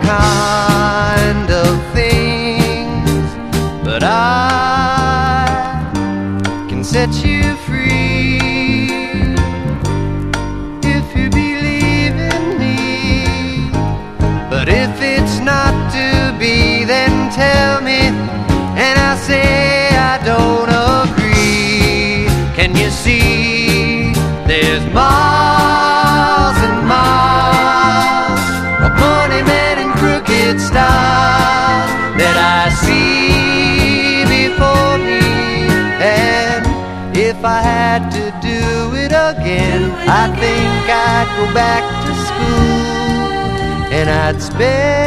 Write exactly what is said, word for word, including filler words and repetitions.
kind of things, but I can set you free if you believe in me. But if it's not to be, then tell me, and I say I don't agree. Can you see there's miles and miles of money men and crooked stars that I see before me? And if I had to do it again, I think I'd go back to school and I'd spend